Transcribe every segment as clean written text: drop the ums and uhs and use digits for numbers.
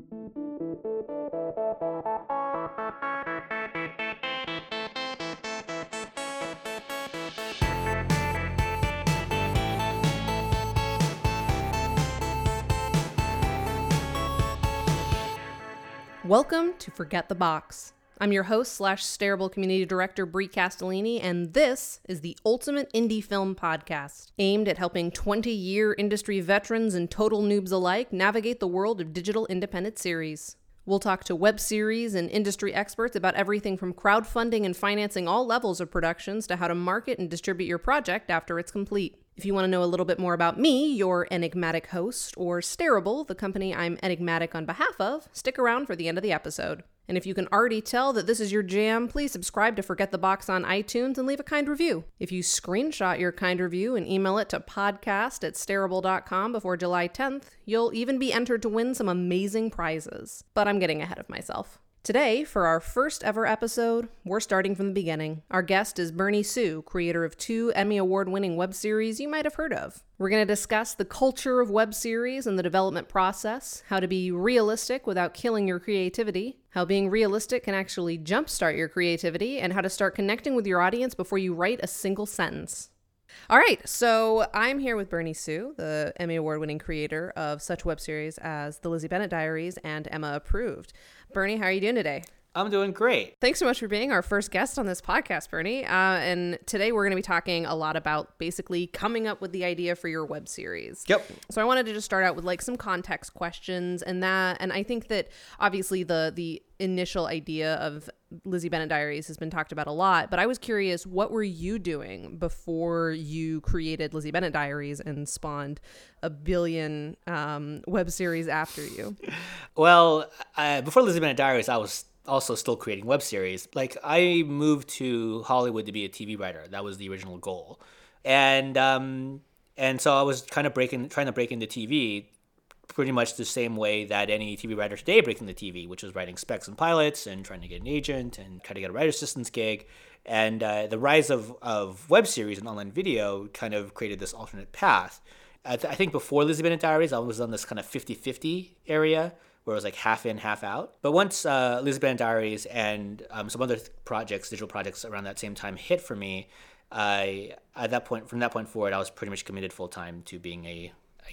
Welcome to Forget the Box. I'm your host / Stareable Community Director Brie Castellini, and this is the ultimate indie film podcast, aimed at helping 20-year industry veterans and total noobs alike navigate the world of digital independent series. We'll talk to web series and industry experts about everything from crowdfunding and financing all levels of productions to how to market and distribute your project after it's complete. If you want to know a little bit more about me, your enigmatic host, or Stareable, the company I'm enigmatic on behalf of, stick around for the end of the episode. And if you can already tell that this is your jam, please subscribe to Forget the Box on iTunes and leave a kind review. If you screenshot your kind review and email it to podcast@stareable.com before July 10th, you'll even be entered to win some amazing prizes. But I'm getting ahead of myself. Today, for our first ever episode, we're starting from the beginning. Our guest is Bernie Su, creator of 2 Emmy Award-winning web series you might have heard of. We're going to discuss the culture of web series and the development process, how to be realistic without killing your creativity, how being realistic can actually jumpstart your creativity, and how to start connecting with your audience before you write a single sentence. All right, so I'm here with Bernie Su, the Emmy Award-winning creator of such web series as The Lizzie Bennet Diaries and Emma Approved. Bernie, how are you doing today? I'm doing great. Thanks so much for being our first guest on this podcast, Bernie. And today we're going to be talking a lot about basically coming up with the idea for your web series. Yep. So I wanted to just start out with like some context questions and I think that obviously the initial idea of Lizzie Bennet Diaries has been talked about a lot, but I was curious, what were you doing before you created Lizzie Bennet Diaries and spawned a billion web series after you? Well, before Lizzie Bennet Diaries, I was also still creating web series. Like, I moved to Hollywood to be a TV writer. That was the original goal. And so I was kind of trying to break into TV pretty much the same way that any TV writer today breaks into TV, which was writing specs and pilots and trying to get an agent and trying to get a writer's assistant's gig. And the rise of web series and online video kind of created this alternate path. I think before Lizzie Bennet Diaries, I was on this kind of 50-50 area where it was like half in, half out. But once Lizzie Bennet Diaries and some other digital projects around that same time hit for me, from that point forward, I was pretty much committed full time to being a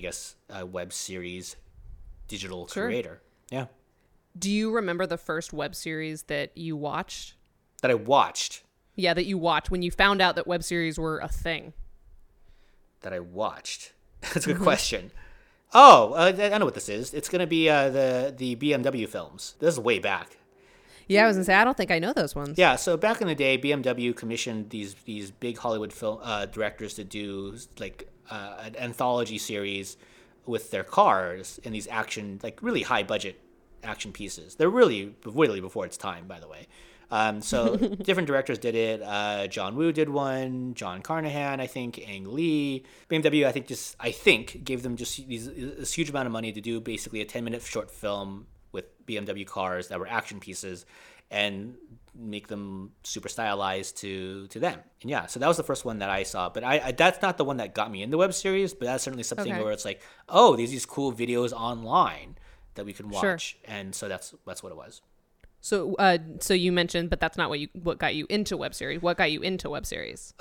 web series digital creator. Yeah. Do you remember the first web series that you watched? That I watched? Yeah, that you watched when you found out that web series were a thing. That I watched? That's a good question. Oh, I know what this is. It's going to be the BMW films. This is way back. Yeah, I was going to say, I don't think I know those ones. Yeah, so back in the day, BMW commissioned these big Hollywood film directors to do like an anthology series with their cars in these action, like really high budget action pieces. They're really before its time, by the way. So different directors did it. John Woo did one. John Carnahan, I think. Ang Lee. BMW, I think gave them just this huge amount of money to do basically a 10-minute short film with BMW cars that were action pieces and make them super stylized to them. And yeah, so that was the first one that I saw. But I that's not the one that got me in the web series, but that's certainly something where it's like, oh, there's these cool videos online that we can watch. Sure. And so that's what it was. So you mentioned, but that's not what got you into web series. What got you into web series?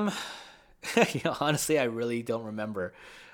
Honestly, I really don't remember.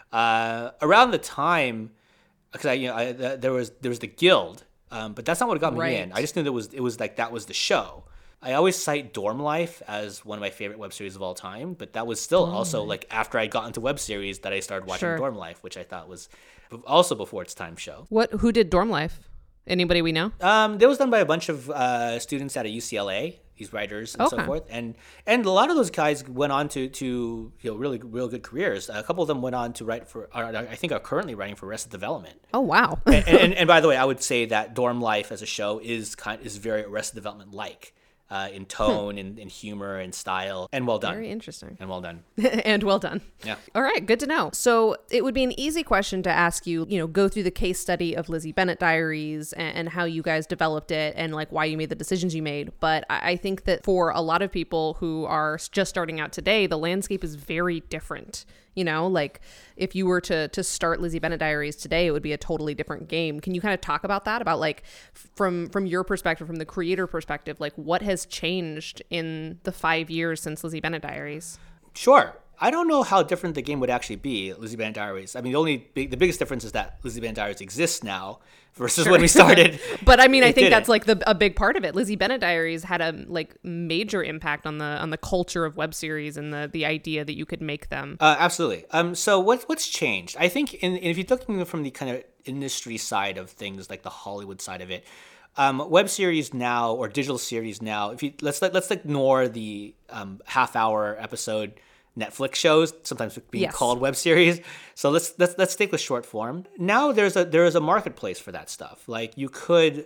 Around the time, because there was the Guild, but that's not what got me in. I just knew it was like that was the show. I always cite Dorm Life as one of my favorite web series of all time, but that was still also like after I got into web series that I started watching Dorm Life, which I thought was also before its time show. Who did Dorm Life? Anybody we know? That was done by a bunch of students out of UCLA, these writers and so forth, and a lot of those guys went on to really real good careers. A couple of them went on to write for, I think, are currently writing for Arrested Development. Oh wow! and by the way, I would say that Dorm Life as a show is very Arrested Development like. in tone and humor and style, and well done. Very interesting. And well done. And well done. Yeah. All right, good to know. So it would be an easy question to ask you, go through the case study of Lizzie Bennet Diaries and how you guys developed it and like why you made the decisions you made. But I think that for a lot of people who are just starting out today, the landscape is very different. Like if you were to start Lizzie Bennet Diaries today, it would be a totally different game. Can you kind of talk about that? About like from your perspective, from the creator perspective, like what has changed in the 5 years since Lizzie Bennet Diaries? Sure. I don't know how different the game would actually be, Lizzie Bennet Diaries. I mean, the biggest difference is that Lizzie Bennet Diaries exists now versus when we started. But I mean, I think that's like a big part of it. Lizzie Bennet Diaries had a like major impact on the culture of web series and the idea that you could make them. Absolutely. So what's changed? I think if you're looking from the kind of industry side of things, like the Hollywood side of it, web series now or digital series now. If you let's ignore the half-hour episode Netflix shows, sometimes being called web series. So let's stick with short form. Now there is a marketplace for that stuff. Like you could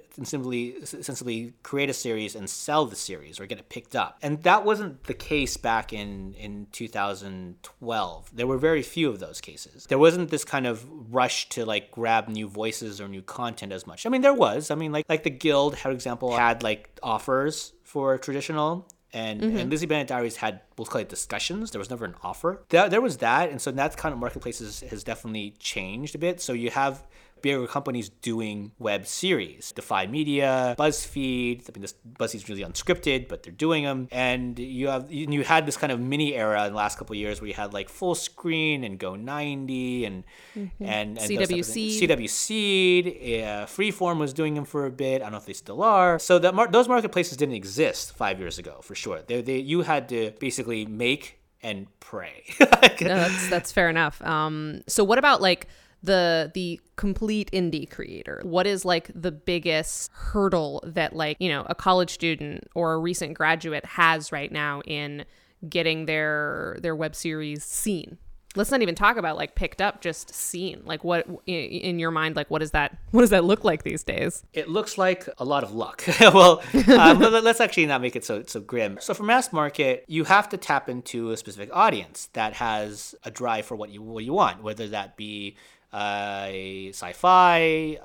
simply create a series and sell the series or get it picked up. And that wasn't the case back in 2012. There were very few of those cases. There wasn't this kind of rush to like grab new voices or new content as much. I mean, there was. I mean, like the Guild, for example, had like offers for traditional. And Lizzie Bennet Diaries had, we'll call it discussions. There was never an offer. There was that. And so that kind of marketplace has definitely changed a bit. So you have bigger companies doing web series. Defy Media, BuzzFeed. I mean, BuzzFeed's really unscripted, but they're doing them. And you had this kind of mini era in the last couple of years where you had like Full Screen and Go 90 and CW Seed. Freeform was doing them for a bit. I don't know if they still are. So those marketplaces didn't exist 5 years ago, for sure. You had to basically make and pray. No, that's fair enough. So what about like the complete indie creator? What is like the biggest hurdle that like, a college student or a recent graduate has right now in getting their web series seen? Let's not even talk about like picked up, just seen. Like what in your mind, like what does that look like these days? It looks like a lot of luck. Well, let's actually not make it so grim. So for mass market, you have to tap into a specific audience that has a drive for what you want, whether that be sci-fi,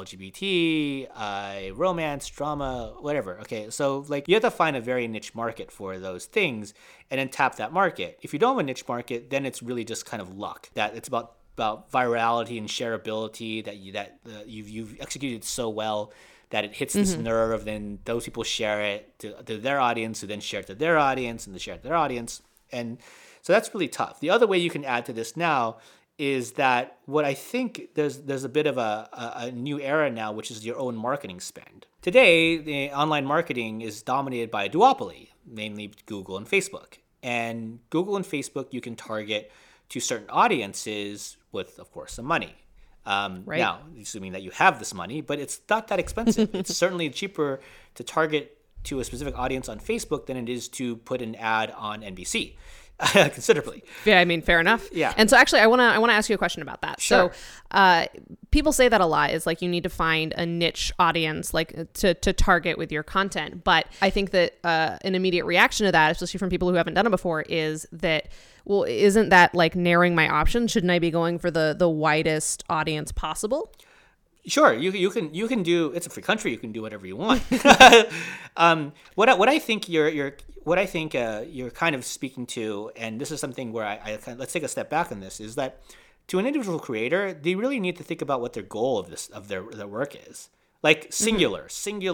LGBT, romance, drama, whatever. Okay, so like you have to find a very niche market for those things and then tap that market. If you don't have a niche market, then it's really just kind of luck. That it's about virality and shareability that you've executed so well that it hits this nerve. Then those people share it to their audience, who then share it to their audience, and they share it to their audience, and so that's really tough. The other way you can add to this now is that what I think there's a bit of a new era now, which is your own marketing spend. Today, the online marketing is dominated by a duopoly, namely Google and Facebook. And Google and Facebook, you can target to certain audiences with, of course, some money. Right. Now, assuming that you have this money, but it's not that expensive. It's certainly cheaper to target to a specific audience on Facebook than it is to put an ad on NBC. Considerably. Yeah, I mean, fair enough. Yeah. And so actually, I want to ask you a question about that. Sure. So people say that a lot is like you need to find a niche audience like to target with your content. But I think that an immediate reaction to that, especially from people who haven't done it before, is that, well, isn't that like narrowing my options? Shouldn't I be going for the widest audience possible? Sure, you can do. It's a free country. You can do whatever you want. What I think you're kind of speaking to, and this is something where I let's take a step back on this, is that to an individual creator, they really need to think about what their goal of their work is. Like single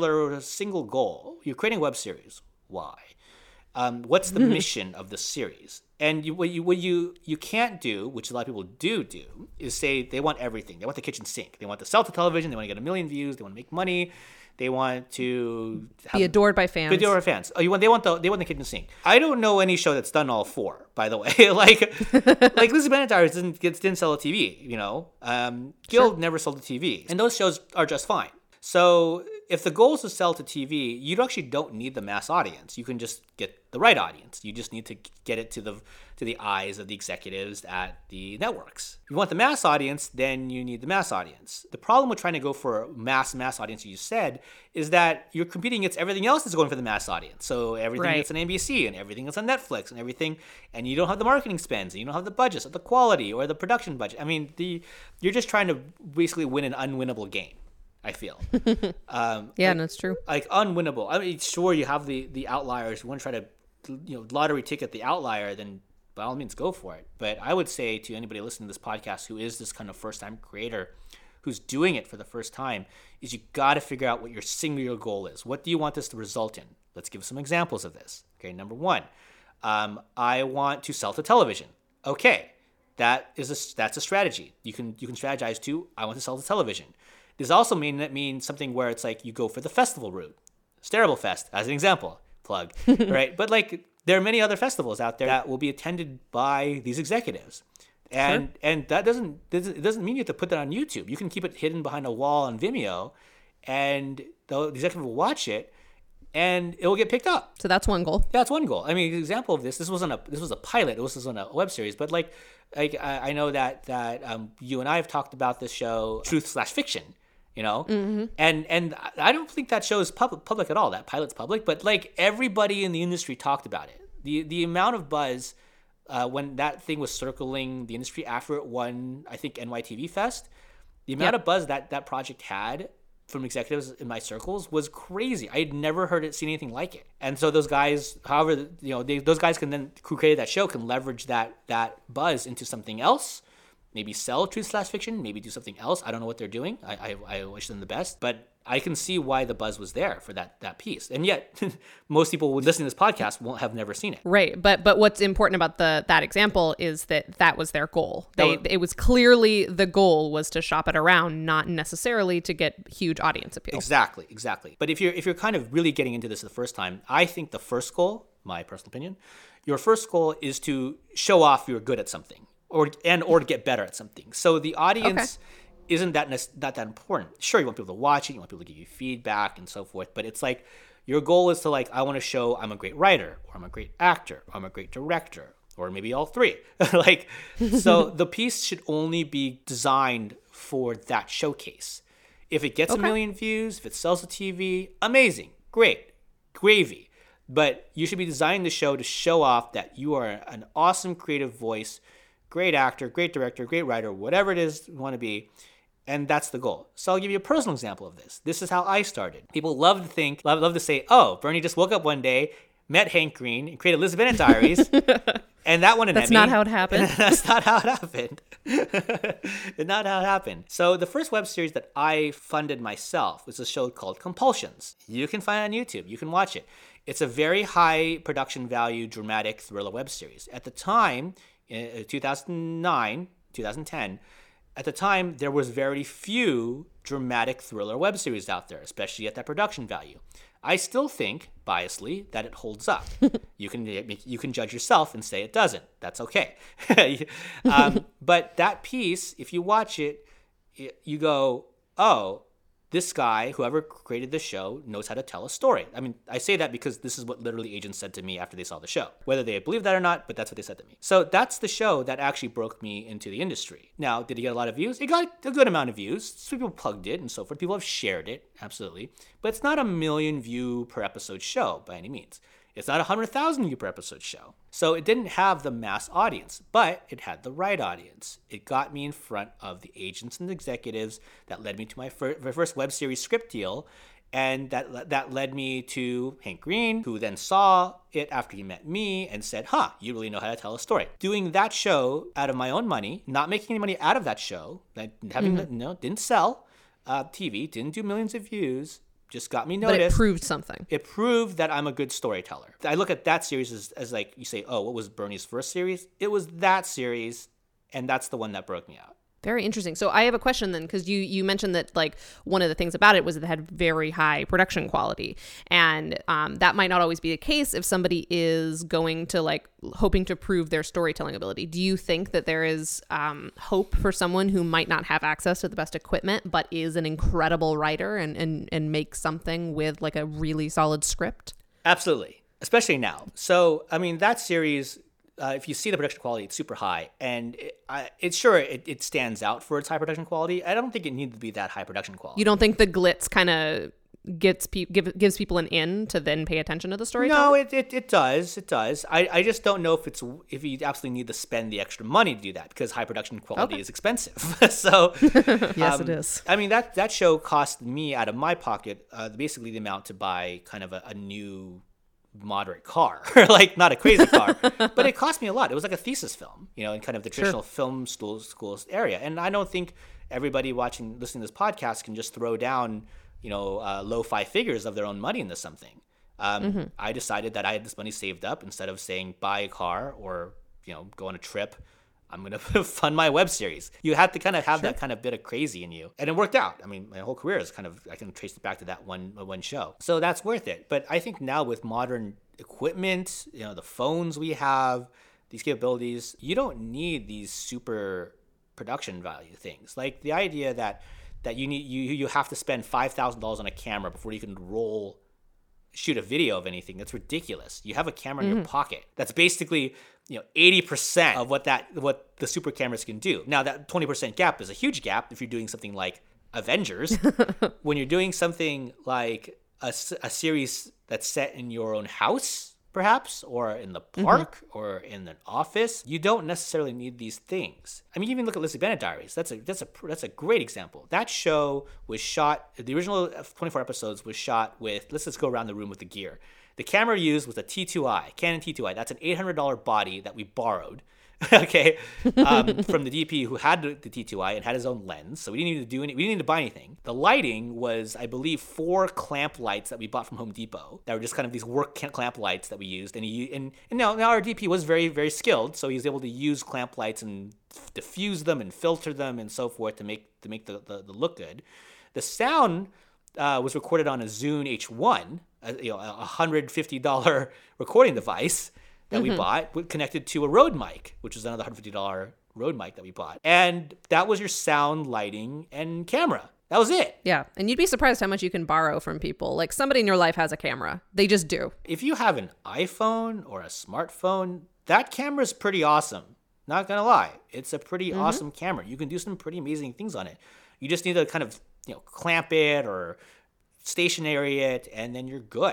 goal. You're creating a web series. Why? What's the mission of the series? And what you can't do, which a lot of people do, is say they want everything. They want the kitchen sink. They want to sell to television. They want to get 1 million views. They want to make money. They want to be adored by fans. Be adored by fans. Oh, they want the kitchen sink. I don't know any show that's done all four, by the way. like Lizzie Bennet Diaries didn't sell a TV. Guild never sold a TV, and those shows are just fine. So if the goal is to sell to TV, you actually don't need the mass audience. You can just get the right audience. You just need to get it to the eyes of the executives at the networks. If you want the mass audience, then you need the mass audience. The problem with trying to go for a mass audience, you said, is that you're competing against everything else that's going for the mass audience. So everything that's on NBC and everything that's on Netflix and everything, and you don't have the marketing spends, and you don't have the budgets or the quality or the production budget. I mean, you're just trying to basically win an unwinnable game, I feel. Yeah, that's true. Like unwinnable. I mean, sure, you have the outliers. You want to try to, lottery ticket the outlier, then by all means go for it. But I would say to anybody listening to this podcast who is this kind of first-time creator, who's doing it for the first time, is you got to figure out what your singular goal is. What do you want this to result in? Let's give some examples of this. Okay, number one, I want to sell to television. Okay, that's a strategy. You can strategize to, I want to sell to television. Does also mean something where it's like you go for the festival route. Stareable Fest, as an example, plug, right? But like there are many other festivals out there that will be attended by these executives, and that doesn't mean you have to put that on YouTube. You can keep it hidden behind a wall on Vimeo, and the executive will watch it, and it will get picked up. So that's one goal. That's one goal. I mean, an example of this was a pilot. It was on a web series, but like I know that you and I have talked about this show, Truth/Fiction. And I don't think that show is public at all. That pilot's public, but like everybody in the industry talked about it. The amount of buzz when that thing was circling the industry after it won, I think, NYTV Fest, the amount of buzz that project had from executives in my circles was crazy. I had never seen anything like it. And so those guys, however, those guys can then, who created that show, can leverage that buzz into something else. Maybe sell Truth/Fiction, maybe do something else. I don't know what they're doing. I wish them the best. But I can see why the buzz was there for that piece. And yet, most people who listen to this podcast have never seen it. Right. But what's important about that example is that was their goal. It was clearly the goal was to shop it around, not necessarily to get huge audience appeal. Exactly. But if you're kind of really getting into this the first time, I think the first goal, my personal opinion, your first goal is to show off you're good at something. Or to get better at something. So the audience isn't that important. Sure, you want people to watch it, you want people to give you feedback and so forth, but it's like your goal is to I want to show I'm a great writer, or I'm a great actor, or I'm a great director, or maybe all three. So the piece should only be designed for that showcase. If it gets a million views, if it sells to TV, amazing, great, gravy. But you should be designing the show to show off that you are an awesome creative voice, great actor, great director, great writer, whatever it is you want to be. And that's the goal. So I'll give you a personal example of this. This is how I started. People love to say, oh, Bernie just woke up one day, met Hank Green, and created Liz Bennett Diaries. And that won an Emmy. That's not how it happened. That's not how it happened. It's not how it happened. So the first web series that I funded myself was a show called Compulsions. You can find it on YouTube. You can watch it. It's a very high production value, dramatic thriller web series. At the time, in 2009, 2010, at the time, there was very few dramatic thriller web series out there, especially at that production value. I still think, biasly, that it holds up. You can judge yourself and say it doesn't. That's okay. But that piece, if you watch it, you go, oh, this guy, whoever created this show, knows how to tell a story. I mean, I say that because this is what literally agents said to me after they saw the show. Whether they believe that or not, but that's what they said to me. So that's the show that actually broke me into the industry. Now, did it get a lot of views? It got a good amount of views. So people plugged it and so forth. People have shared it, absolutely. But it's not a 1 million view per episode show by any means. It's not a 100,000 view per episode show. So it didn't have the mass audience, but it had the right audience. It got me in front of the agents and executives that led me to my first web series script deal. And that led me to Hank Green, who then saw it after he met me and said, you really know how to tell a story. Doing that show out of my own money, not making any money out of that show, didn't sell TV, didn't do millions of views, just got me noticed. But it proved something. It proved that I'm a good storyteller. I look at that series as like, you say, oh, what was Bernie's first series? It was that series, and that's the one that broke me out. Very interesting. So I have a question then, because you mentioned that like one of the things about it was that it had very high production quality, and that might not always be the case if somebody is going to like hoping to prove their storytelling ability. Do you think that there is hope for someone who might not have access to the best equipment but is an incredible writer and makes something with like a really solid script? Absolutely, especially now. So I mean, that series, if you see the production quality, it's super high, and it stands out for its high production quality. I don't think it needs to be that high production quality. You don't think the glitz kind of gives people an in to then pay attention to the storytelling? No, it does. It does. I just don't know if you absolutely need to spend the extra money to do that, because high production quality is expensive. So yes, it is. I mean, that show cost me out of my pocket basically the amount to buy kind of a new moderate car, like not a crazy car, but it cost me a lot. It was like a thesis film, in kind of the traditional film schools area. And I don't think everybody listening to this podcast can just throw down, low five figures of their own money into something. I decided that I had this money saved up. Instead of saying buy a car or, go on a trip, I'm going to fund my web series. You have to kind of have that kind of bit of crazy in you. And it worked out. I mean, my whole career is I can trace it back to that one show. So that's worth it. But I think now with modern equipment, the phones we have, these capabilities, you don't need these super production value things. Like the idea that you have to spend $5,000 on a camera before you can shoot a video of anything. That's ridiculous. You have a camera in your pocket. That's basically 80% of what the super cameras can do. Now that 20% gap is a huge gap if you're doing something like Avengers. When you're doing something like a series that's set in your own house, perhaps, or in the park, or in an office, you don't necessarily need these things. I mean, even look at Lizzie Bennet Diaries. That's a great example. That show was shot. The original 24 episodes was shot with. Let's just go around the room with the gear. The camera used was a T2i, Canon T2i. That's an $800 body that we borrowed, okay, from the DP who had the T2i and had his own lens. So we didn't need to we didn't need to buy anything. The lighting was, I believe, 4 clamp lights that we bought from Home Depot. That were just kind of these work clamp lights that we used. And now our DP was very, very skilled, so he was able to use clamp lights and diffuse them and filter them and so forth to make the look good. The sound was recorded on a Zune H1. A $150 recording device that we bought, connected to a Rode mic, which is another $150 Rode mic that we bought. And that was your sound, lighting, and camera. That was it. Yeah. And you'd be surprised how much you can borrow from people. Like somebody in your life has a camera. They just do. If you have an iPhone or a smartphone, that camera is pretty awesome. Not going to lie. It's a pretty awesome camera. You can do some pretty amazing things on it. You just need to kind of, clamp it or stationary it, and then you're good.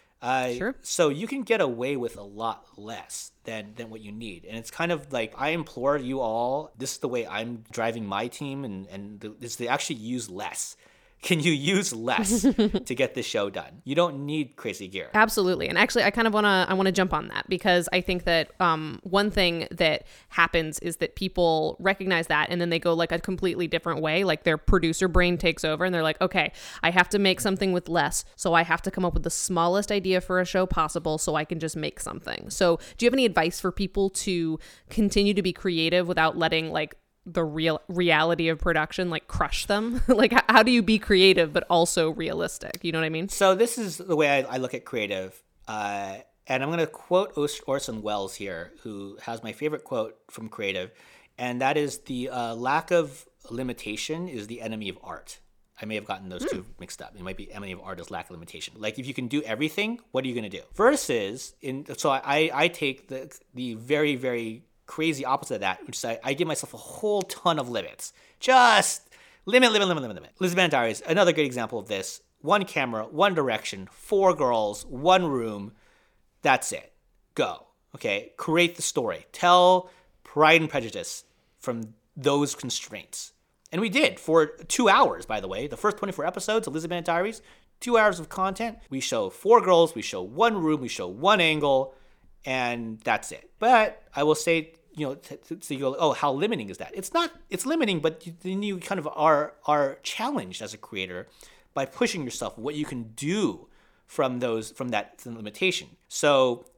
So you can get away with a lot less than what you need. And it's kind of like, I implore you all, this is the way I'm driving my team, and is to actually use less. Can you use less to get this show done? You don't need crazy gear. Absolutely. And actually, I kind of want to jump on that, because I think that one thing that happens is that people recognize that and then they go like a completely different way. Like their producer brain takes over and they're like, okay, I have to make something with less. So I have to come up with the smallest idea for a show possible so I can just make something. So do you have any advice for people to continue to be creative without letting like the reality of production like crush them? Like how do you be creative but also realistic? You know what I mean? So this is the way I look at creative, and I'm going to quote Orson Welles here, who has my favorite quote from creative, and that is the lack of limitation is the enemy of art. I may have gotten those two mixed up. It might be enemy of art is lack of limitation. Like if you can do everything, what are you going to do? Versus I take the very, very crazy opposite of that, which is I give myself a whole ton of limits. Just limit. Lizzie Bennet Diaries, another great example of this. One camera, one direction, 4 girls, one room. That's it. Go. Okay? Create the story. Tell Pride and Prejudice from those constraints. And we did for 2 hours, by the way. The first 24 episodes of Lizzie Bennet Diaries, 2 hours of content. We show 4 girls, we show one room, we show one angle, and that's it. But I will say, so you go, oh, how limiting is that? It's not, it's limiting, but then you kind of are challenged as a creator by pushing yourself, what you can do from that limitation. So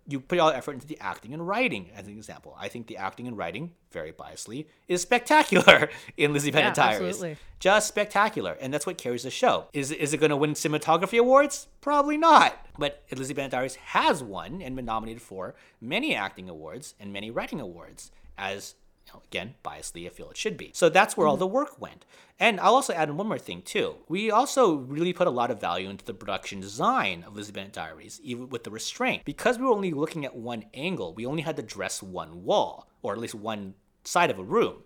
you put all the effort into the acting and writing, as an example. I think the acting and writing, very biasedly, is spectacular in Lizzie Bennet Diaries. Absolutely. Just spectacular. And that's what carries the show. Is it going to win cinematography awards? Probably not. But Lizzie Bennet Diaries has won and been nominated for many acting awards and many writing awards, as, again, biasedly, I feel it should be. So that's where all the work went. And I'll also add in one more thing, too. We also really put a lot of value into the production design of Lizzie Bennet Diaries, even with the restraint. Because we were only looking at one angle, we only had to dress one wall, or at least one side of a room.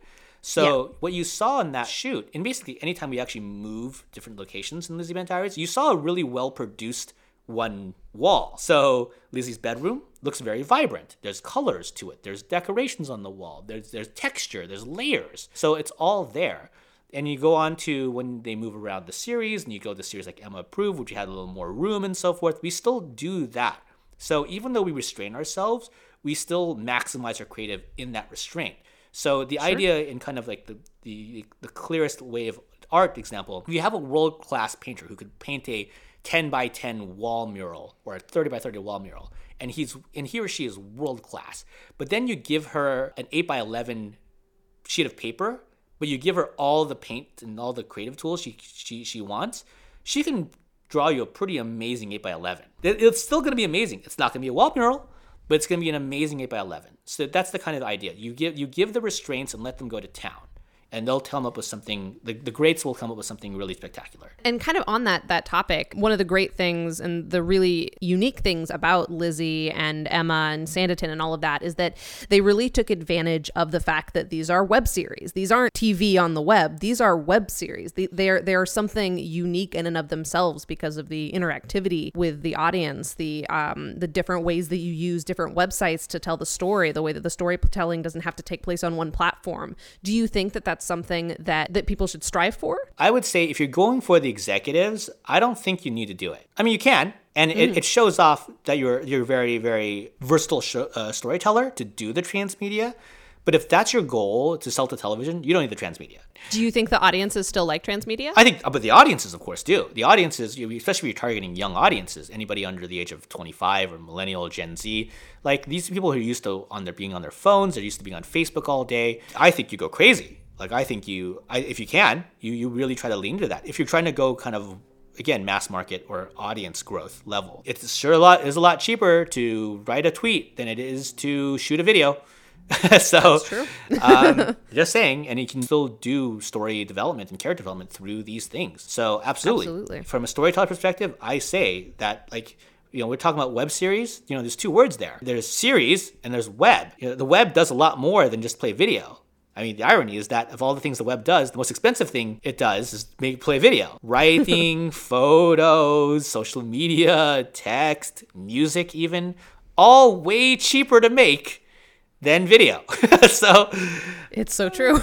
So what you saw in that shoot, and basically anytime we actually move different locations in Lizzie Bennet Diaries, you saw a really well-produced one wall. So Lizzie's bedroom looks very vibrant. There's colors to it. There's decorations on the wall. There's texture. There's layers. So it's all there. And you go on to when they move around the series, and you go to series like Emma Approved, which had a little more room and so forth. We still do that. So even though we restrain ourselves, we still maximize our creative in that restraint. So the idea in kind of like the clearest way of art example, if you have a world-class painter who could paint a 10 by 10 wall mural or a 30 by 30 wall mural, and he or she is world-class, but then you give her an 8 by 11 sheet of paper, but you give her all the paint and all the creative tools she wants, she can draw you a pretty amazing 8 by 11. It's still going to be amazing. It's not going to be a wall mural, but it's going to be an amazing 8 by 11. So that's the kind of idea. You give the restraints and let them go to town. And they'll come up with something, the greats will come up with something really spectacular. And kind of on that topic, one of the great things and the really unique things about Lizzie and Emma and Sanditon and all of that is that they really took advantage of the fact that these are web series. These aren't TV on the web. These are web series. They are something unique in and of themselves because of the interactivity with the audience, the different ways that you use different websites to tell the story, the way that the storytelling doesn't have to take place on one platform. Do you think that that's something that people should strive for? I would say if you're going for the executives, I don't think you need to do it. I mean, you can, and it shows off that you're very, very versatile storyteller to do the transmedia. But if that's your goal, to sell to television, you don't need the transmedia. Do you think the audiences still like transmedia? I think, but the audiences, of course, do. The audiences, especially if you're targeting young audiences, anybody under the age of 25 or millennial, Gen Z, like these people who are used to being on their phones, they're used to being on Facebook all day. I think you go crazy. Like, I think if you can, you really try to lean into that. If you're trying to go kind of, again, mass market or audience growth level, it's is a lot cheaper to write a tweet than it is to shoot a video. So, that's true. Just saying, and you can still do story development and character development through these things. So, absolutely. From a storyteller perspective, I say that, like, we're talking about web series. There's two words there. There's series and there's web. The web does a lot more than just play video. I mean, the irony is that of all the things the web does, the most expensive thing it does is play video. Writing, photos, social media, text, music even, all way cheaper to make than video. So it's so true.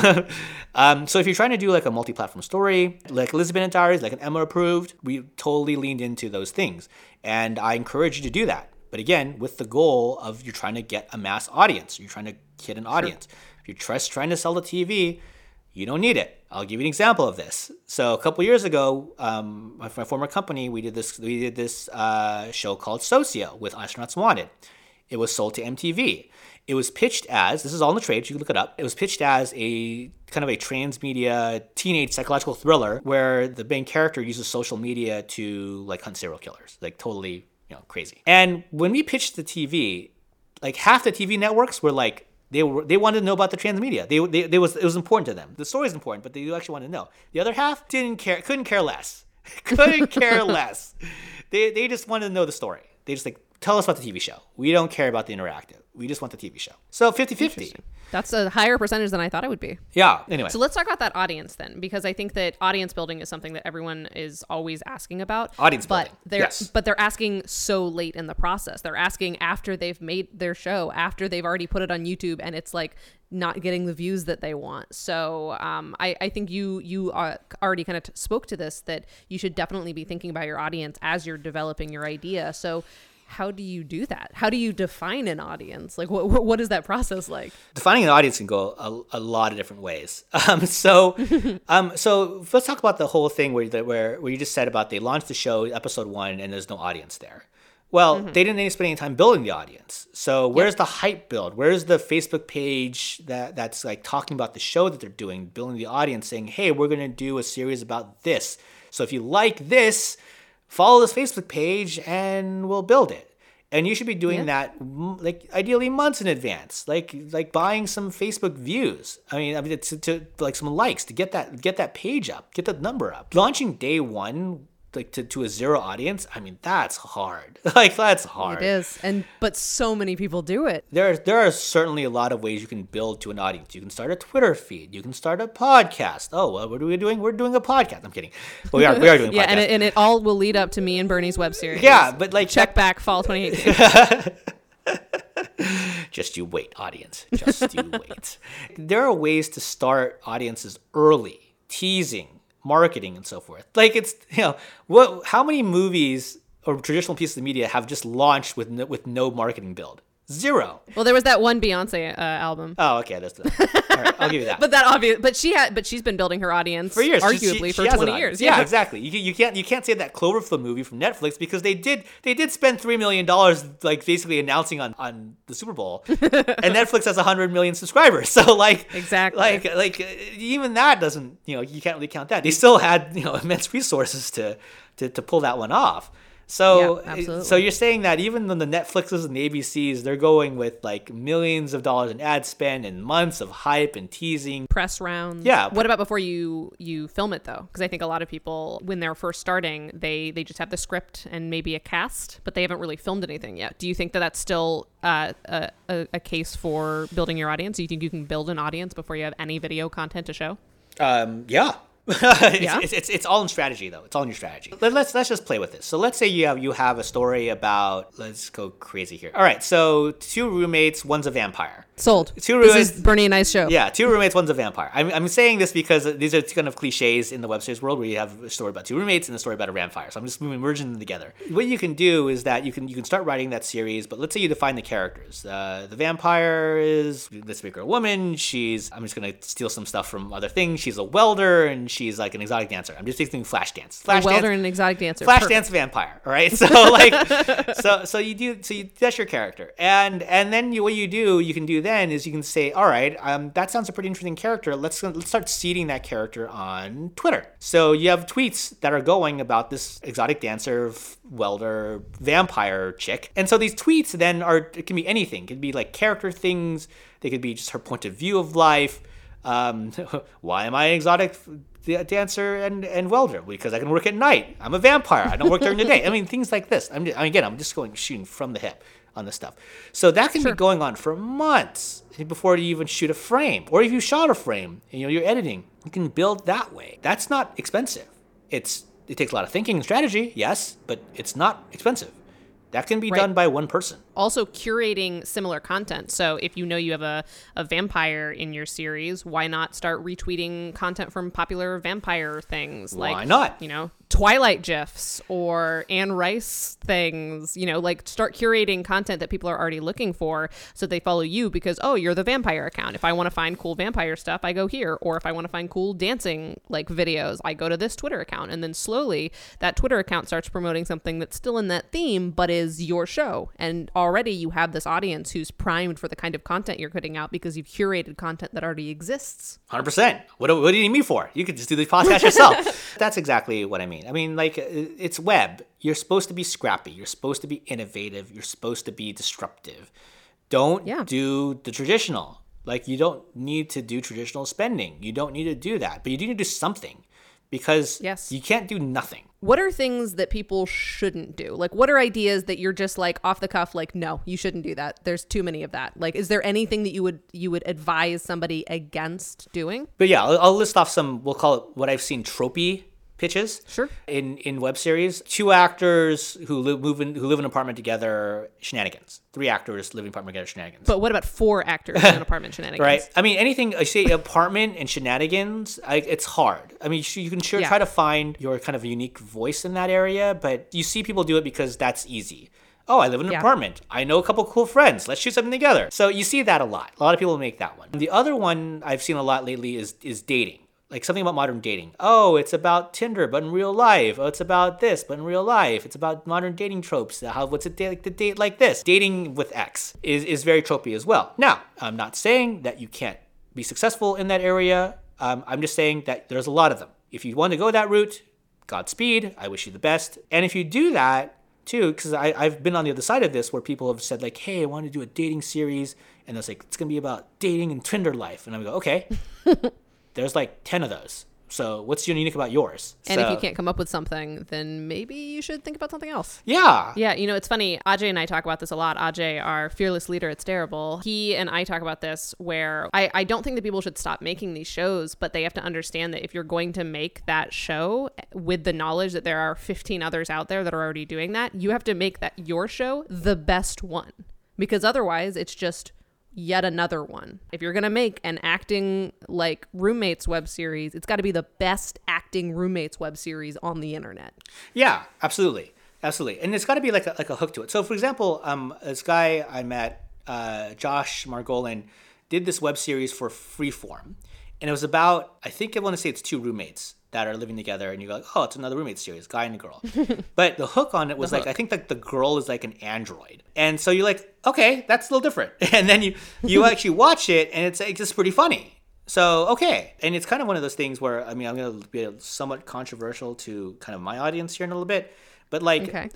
So if you're trying to do like a multi-platform story, like Lizzie Bennet Diaries, like an Emma Approved, we totally leaned into those things. And I encourage you to do that. But again, with the goal of you're trying to get a mass audience. You're trying to get an audience. Sure. If you're just trying to sell to TV, you don't need it. I'll give you an example of this. So a couple years ago, my former company, we did this show called Socio with Astronauts Wanted. It was sold to MTV. It was pitched as, this is all in the trade, you can look it up. It was pitched as a kind of a transmedia teenage psychological thriller where the main character uses social media to like hunt serial killers, like totally, crazy. And when we pitched the TV, like half the TV networks were like, they wanted to know about the transmedia. It was important to them. The story is important, but they actually wanted to know. The other half couldn't care less. Couldn't care less. They just wanted to know the story. They just like, tell us about the TV show. We don't care about the interactive. We just want the TV show. So 50-50. That's a higher percentage than I thought it would be. Yeah. Anyway. So let's talk about that audience then, because I think that audience building is something that everyone is always asking about. Audience building. But they're asking so late in the process. They're asking after they've made their show, after they've already put it on YouTube, and it's like not getting the views that they want. So I think you already kind of spoke to this, that you should definitely be thinking about your audience as you're developing your idea. So how do you do that? How do you define an audience? Like, what is that process like? Defining an audience can go a lot of different ways. So let's talk about the whole thing where you just said about they launched the show, episode 1, and there's no audience there. Well, they didn't spend any time building the audience. So where's the hype build? Where's the Facebook page that's like talking about the show that they're doing, building the audience, saying, hey, we're going to do a series about this. So if you like this, follow this Facebook page and we'll build it. And you should be doing that, like, ideally months in advance, like buying some Facebook views. I mean, to like some likes to get that page up, get that number up. Launching day one, like to a zero audience, I mean, that's hard. Like, that's hard. It is, but so many people do it. There are certainly a lot of ways you can build to an audience. You can start a Twitter feed. You can start a podcast. Oh, well, what are we doing? We're doing a podcast. I'm kidding. But we are doing a podcast. and it all will lead up to me and Bernie's web series. Yeah, but like check back fall 2018. Just you wait, audience. Just you wait. There are ways to start audiences early, teasing, marketing, and so forth. Like, it's, how many movies or traditional pieces of media have just launched with no marketing build? Zero. Well, there was that one Beyonce album. Oh, okay, that's all right. I'll give you that. But she's been building her audience for years, arguably for 20 years. Yeah, exactly. You can't say that Cloverfield movie from Netflix, because they did spend $3 million like basically announcing on the Super Bowl, and Netflix has 100 million subscribers. So exactly, like even that doesn't, you can't really count that. They still had immense resources to pull that one off. So, so you're saying that even though the Netflixes and the ABCs, they're going with like millions of dollars in ad spend and months of hype and teasing, press rounds. Yeah. What about before you film it though? Because I think a lot of people, when they're first starting, they just have the script and maybe a cast, but they haven't really filmed anything yet. Do you think that that's still a case for building your audience? Do you think you can build an audience before you have any video content to show? Yeah. It's all in strategy, though. It's all in your strategy. Let's just play with this. So let's say you have a story about, let's go crazy here. All right, so two roommates, one's a vampire. Sold. This is Bernie and I's show. Yeah, two roommates, one's a vampire. I'm saying this because these are kind of cliches in the web series world, where you have a story about two roommates and a story about a vampire. So I'm just merging them together. What you can do is that you can start writing that series, but let's say you define the characters. The vampire is, let's make her a woman. I'm just going to steal some stuff from other things. She's a welder, and she's like an exotic dancer. I'm just thinking Flashdance. A welder and an exotic dancer. Flashdance vampire. All right. So that's your character, and then what you can do then is you can say, all right, that sounds a pretty interesting character. Let's start seeding that character on Twitter. So you have tweets that are going about this exotic dancer, welder, vampire chick, and so these tweets then it can be anything. It could be like character things. They could be just her point of view of life. Why am I an exotic dancer and welder? Because I can work at night. I'm a vampire. I don't work during the day. I mean, things like this. I'm just shooting from the hip on this stuff. So that can be going on for months before you even shoot a frame. Or if you shot a frame and you're editing, you can build that way. That's not expensive. It takes a lot of thinking and strategy, yes, but it's not expensive. That can be done by one person. Also curating similar content. So if you have a vampire in your series, why not start retweeting content from popular vampire things? Why not? Twilight GIFs or Anne Rice things, like start curating content that people are already looking for, so they follow you because, oh, you're the vampire account. If I want to find cool vampire stuff, I go here. Or if I want to find cool dancing videos, I go to this Twitter account. And then slowly that Twitter account starts promoting something that's still in that theme, but is your show. And already you have this audience who's primed for the kind of content you're putting out because you've curated content that already exists. 100%. What do you need me for? You could just do the podcast yourself. That's exactly what I mean. I mean, it's web. You're supposed to be scrappy. You're supposed to be innovative. You're supposed to be disruptive. Don't do the traditional. You don't need to do traditional spending. You don't need to do that. But you do need to do something, because you can't do nothing. What are things that people shouldn't do? What are ideas that you're just off the cuff, no, you shouldn't do that. There's too many of that. Is there anything that you would advise somebody against doing? But yeah, I'll list off some, we'll call it what I've seen tropey pitches. Sure. In web series, two actors who live in an apartment together, shenanigans. Three actors live in an apartment together, shenanigans. But what about four actors in an apartment, shenanigans? Right. I mean, anything, I say apartment and shenanigans, it's hard. I mean, you can try to find your kind of unique voice in that area, but you see people do it because that's easy. Oh, I live in an apartment. I know a couple cool friends. Let's shoot something together. So you see that a lot. A lot of people make that one. The other one I've seen a lot lately is dating. Like something about modern dating. Oh, it's about Tinder, but in real life. Oh, it's about this, but in real life. It's about modern dating tropes. What's it like to date like this? Dating with X is very tropey as well. Now, I'm not saying that you can't be successful in that area. I'm just saying that there's a lot of them. If you want to go that route, Godspeed. I wish you the best. And if you do that, too, because I've been on the other side of this where people have said like, hey, I want to do a dating series. And it's like, it's going to be about dating and Tinder life. And I go, okay. There's like 10 of those. So what's unique about yours? And if you can't come up with something, then maybe you should think about something else. Yeah. Yeah, it's funny. Ajay and I talk about this a lot. Ajay, our fearless leader at Stareable, he and I talk about this where I don't think that people should stop making these shows, but they have to understand that if you're going to make that show with the knowledge that there are 15 others out there that are already doing that, you have to make that your show the best one. Because otherwise, it's just yet another one. If you're going to make an acting like roommates web series, it's got to be the best acting roommates web series on the internet. Yeah, absolutely. Absolutely. And it's got to be like a hook to it. So for example, this guy I met, Josh Margolin, did this web series for Freeform. And it was about, I want to say it's two roommates that are living together, and you go like, oh, it's another roommate series, guy and a girl. But the hook on it was like, I think like the girl is like an android. And so you're like, okay, that's a little different. And then you actually watch it, and it's just pretty funny. So, okay. And it's kind of one of those things where, I'm going to be somewhat controversial to kind of my audience here in a little bit. But like, okay.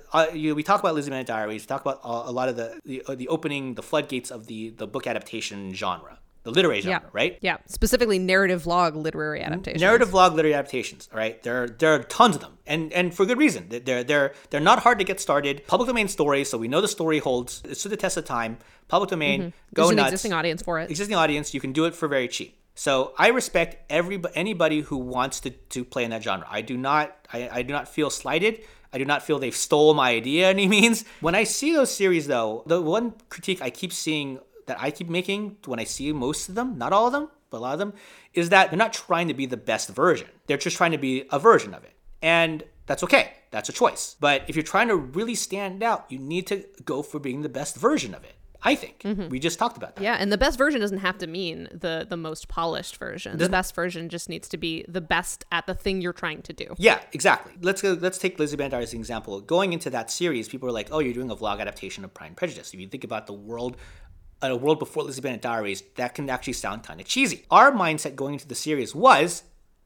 We talk about Lizzie Bennet Diaries, we talk about a lot of the opening, the floodgates of the book adaptation genre. The literary genre, right? Yeah, specifically narrative log literary adaptations. Narrative log literary adaptations, all right? There are tons of them, and for good reason. They're not hard to get started. Public domain stories, so we know the story holds. It's to the test of time. Public domain, go nuts. There's an existing audience for it. Existing audience, you can do it for very cheap. So I respect anybody who wants to play in that genre. I do not feel slighted. I do not feel they've stole my idea any means. When I see those series, though, the one critique I keep seeing that I keep making when I see most of them, not all of them, but a lot of them, is that they're not trying to be the best version. They're just trying to be a version of it. And that's okay. That's a choice. But if you're trying to really stand out, you need to go for being the best version of it. I think. We just talked about that. Yeah, and the best version doesn't have to mean the most polished version. The best version just needs to be the best at the thing you're trying to do. Yeah, exactly. Let's take Lizzie Bennet Diaries as an example. Going into that series, people are like, oh, you're doing a vlog adaptation of Pride and Prejudice. If you think about the world, a world before Lizzie Bennet Diaries, that can actually sound kind of cheesy. Our mindset going into the series was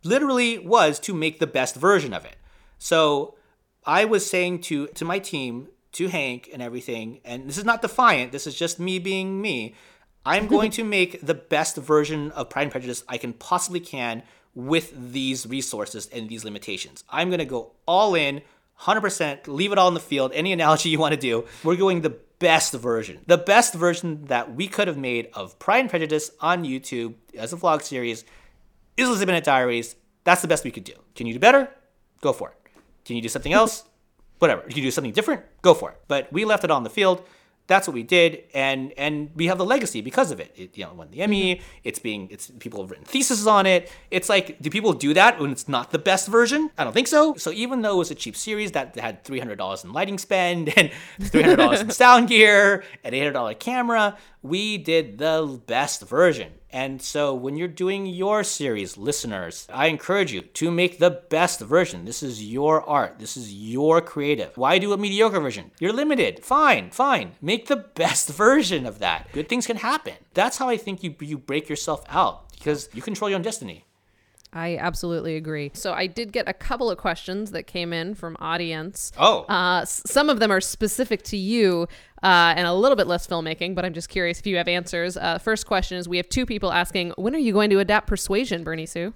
to make the best version of it. So I was saying to my team, to Hank and everything, and this is not defiant, this is just me being me, I'm going to make the best version of Pride and Prejudice I possibly can with these resources and these limitations. I'm going to go all in, 100%, leave it all in the field, any analogy you want to do. We're going the best version that we could have made of Pride and Prejudice on YouTube as a vlog series is Lizzie Bennet Diaries. That's the best we could do. Can you do better? Go for it. Can you do something else? Whatever. Can you do something different? Go for it. But we left it on the field. That's what we did, and we have the legacy because of it. It won the Emmy. It's people have written theses on it. It's like, do people do that when it's not the best version? I don't think so. So even though it was a cheap series that had $300 in lighting spend and $300 in sound gear and $800 camera, we did the best version. And so when you're doing your series, listeners, I encourage you to make the best version. This is your art. This is your creative. Why do a mediocre version? You're limited. Fine. Make the best version of that. Good things can happen. That's how I think you break yourself out, because you control your own destiny. I absolutely agree. So I did get a couple of questions that came in from audience. Oh. Some of them are specific to you and a little bit less filmmaking, but I'm just curious if you have answers. First question is, we have two people asking, when are you going to adapt Persuasion, Bernie Sue?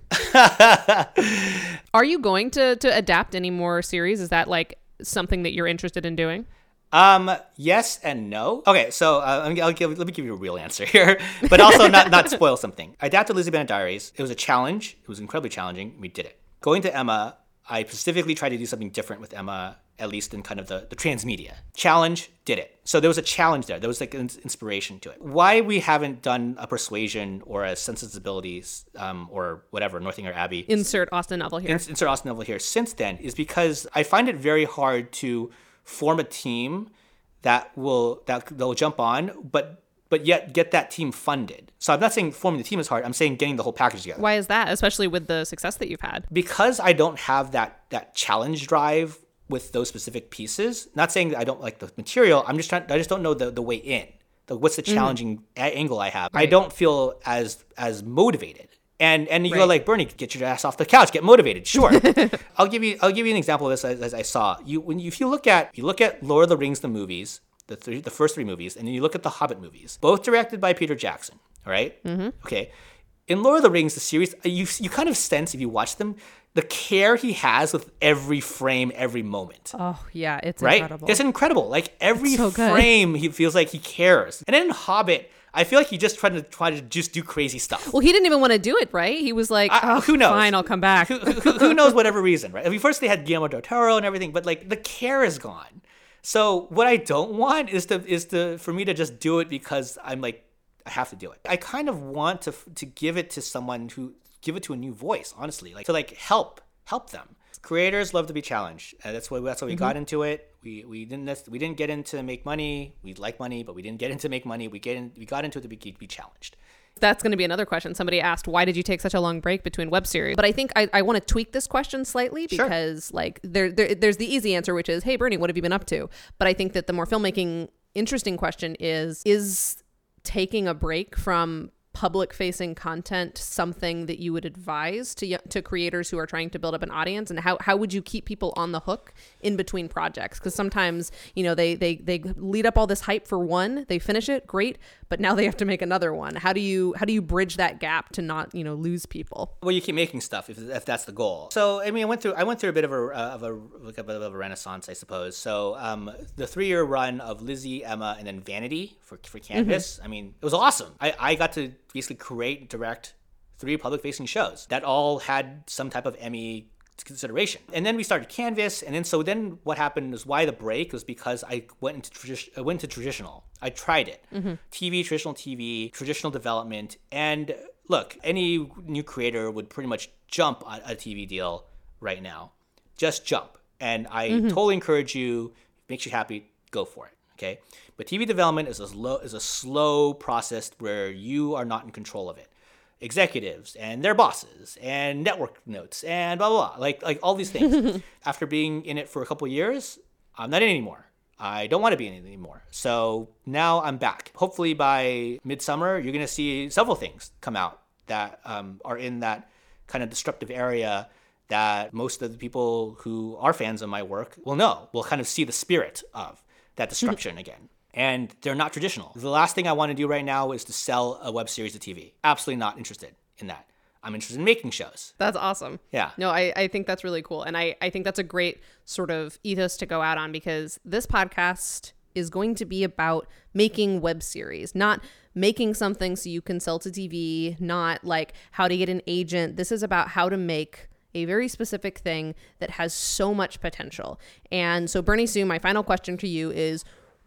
Are you going to adapt any more series? Is that like something that you're interested in doing? Yes and no. Okay, so let me give you a real answer here, but also not spoil something. I adapted Lizzie Bennet Diaries. It was a challenge. It was incredibly challenging. We did it. Going to Emma, I specifically tried to do something different with Emma, at least in kind of the transmedia. Challenge, did it. So there was a challenge there. There was like an inspiration to it. Why we haven't done a Persuasion or a Sense and Sensibilities or whatever, Northanger Abbey. Insert Austin Neville here. Insert Austin Neville here since then is because I find it very hard to form a team that they'll jump on, but but yet get that team funded. So I'm not saying forming the team is hard. I'm saying getting the whole package together. Why is that, especially with the success that you've had? Because I don't have that challenge drive with those specific pieces. Not saying that I don't like the material. I just don't know the way in. What's the challenging angle I have? Right. I don't feel as motivated. And you go like, Bernie, get your ass off the couch, get motivated. Sure. I'll give you an example of this as I saw. If you look at Lord of the Rings, the movies, the first 3 movies, and then you look at the Hobbit movies, both directed by Peter Jackson. All right? Mm-hmm. Okay. In Lord of the Rings, the series, you kind of sense if you watch them, the care he has with every frame, every moment. Oh, yeah, it's right? incredible. It's incredible. Like every frame, he feels like he cares. And then in Hobbit, I feel like he just tried to just do crazy stuff. Well, he didn't even want to do it, right? He was like, who knows? Fine, I'll come back. Who knows whatever reason, right? I mean, first they had Guillermo del Toro and everything, but like the care is gone. So what I don't want is for me to just do it because I'm like, I have to do it. I kind of want to give it to someone give it to a new voice, honestly, like to like help them. Creators love to be challenged. That's why we got into it. We didn't get into make money. We like money, but we didn't get into make money. We got into it to be challenged. That's going to be another question. Somebody asked, why did you take such a long break between web series? But I think I want to tweak this question slightly because like there's the easy answer, which is, hey, Bernie, what have you been up to? But I think that the more filmmaking interesting question is taking a break from public-facing content something that you would advise to creators who are trying to build up an audience, and how would you keep people on the hook in between projects? Because sometimes they lead up all this hype for one, they finish it, great, but now they have to make another one. How do you bridge that gap to not lose people? Well, you keep making stuff if that's the goal. So I mean, I went through a bit of a renaissance, I suppose. So the 3-year run of Lizzie, Emma, and then Vanity for Canvas. I mean, it was awesome. I got to basically create and direct 3 public-facing shows that all had some type of Emmy consideration. And then we started Canvas, and then what happened is why the break was because I went into traditional. I tried it. Traditional TV, traditional development. And look, any new creator would pretty much jump on a TV deal right now. Just jump. And I totally encourage you, if it makes you happy, go for it. Okay, but TV development is a slow process where you are not in control of it. Executives and their bosses and network notes and blah blah blah, like all these things. After being in it for a couple of years, I'm not in anymore. I don't want to be in it anymore. So now I'm back. Hopefully by midsummer, you're gonna see several things come out that are in that kind of disruptive area that most of the people who are fans of my work will kind of see the spirit of that destruction again. And they're not traditional. The last thing I want to do right now is to sell a web series to TV. Absolutely not interested in that. I'm interested in making shows. That's awesome. Yeah. No, I think that's really cool. And I think that's a great sort of ethos to go out on, because this podcast is going to be about making web series, not making something so you can sell to TV, not like how to get an agent. This is about how to make a very specific thing that has so much potential. And so Bernie Su, my final question to you is,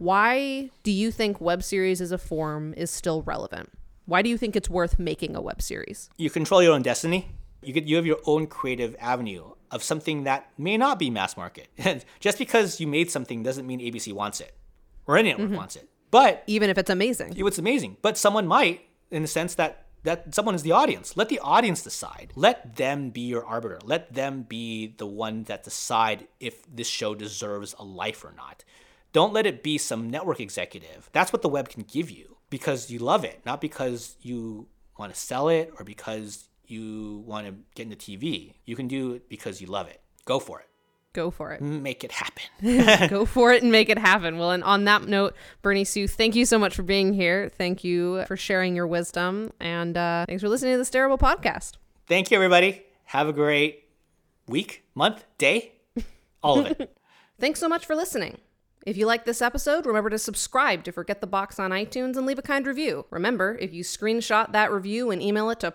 why do you think web series as a form is still relevant? Why do you think it's worth making a web series? You control your own destiny. You have your own creative avenue of something that may not be mass market. Just because you made something doesn't mean ABC wants it or any network wants it. But even if it's amazing. It's amazing. But someone might, in the sense that someone is the audience. Let the audience decide. Let them be your arbiter. Let them be the one that decide if this show deserves a life or not. Don't let it be some network executive. That's what the web can give you because you love it, not because you want to sell it or because you want to get into TV. You can do it because you love it. Go for it. Go for it. Make it happen. Go for it and make it happen. Well, and on that note, Bernie Su, thank you so much for being here. Thank you for sharing your wisdom. And thanks for listening to the Stareable Podcast. Thank you, everybody. Have a great week, month, day, all of it. Thanks so much for listening. If you like this episode, remember to subscribe to Forget the Box on iTunes and leave a kind review. Remember, if you screenshot that review and email it to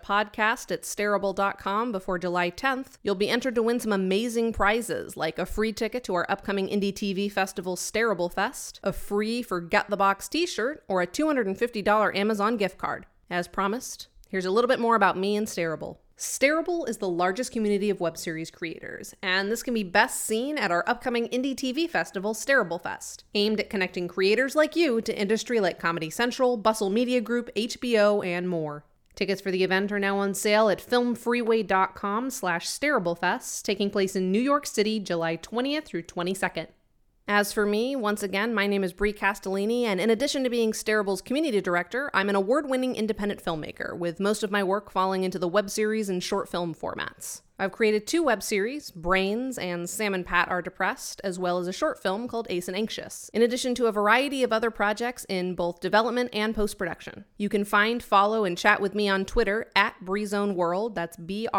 podcast@stareable.com before July 10th, you'll be entered to win some amazing prizes, like a free ticket to our upcoming indie TV festival Stareable Fest, a free Forget the Box t-shirt, or a $250 Amazon gift card. As promised, here's a little bit more about me and Stareable. Stareable is the largest community of web series creators, and this can be best seen at our upcoming indie TV festival, Stareable Fest, aimed at connecting creators like you to industry like Comedy Central, Bustle Media Group, HBO, and more. Tickets for the event are now on sale at filmfreeway.com/StareableFest, taking place in New York City, July 20th through 22nd. As for me, once again, my name is Brie Castellini, and in addition to being Stareable's community director, I'm an award-winning independent filmmaker, with most of my work falling into the web series and short film formats. I've created 2 web series, Brains and Sam and Pat Are Depressed, as well as a short film called Ace and Anxious, in addition to a variety of other projects in both development and post-production. You can find, follow, and chat with me on Twitter at BrisownWorld, that's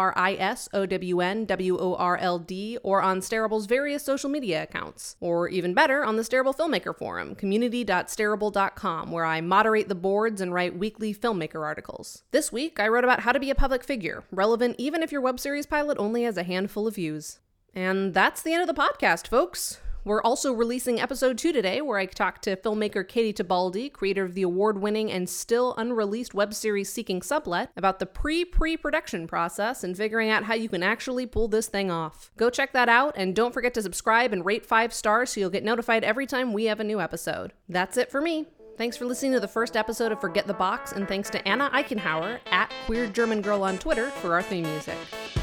BrisownWorld, or on Stareable's various social media accounts, or even better, on the Stareable Filmmaker Forum, community.stareable.com, where I moderate the boards and write weekly filmmaker articles. This week, I wrote about how to be a public figure, relevant even if your web series pilot only has a handful of views. And that's the end of the podcast, folks. We're also releasing episode 2 today, where I talk to filmmaker Katie Tibaldi, creator of the award-winning and still unreleased web series Seeking Sublet, about the pre-production process and figuring out how you can actually pull this thing off. Go check that out, and don't forget to subscribe and rate 5 stars so you'll get notified every time we have a new episode. That's it for me. Thanks for listening to the first episode of Forget the Box, and thanks to Anna Eichenhauer at Queer German Girl on Twitter for our theme music.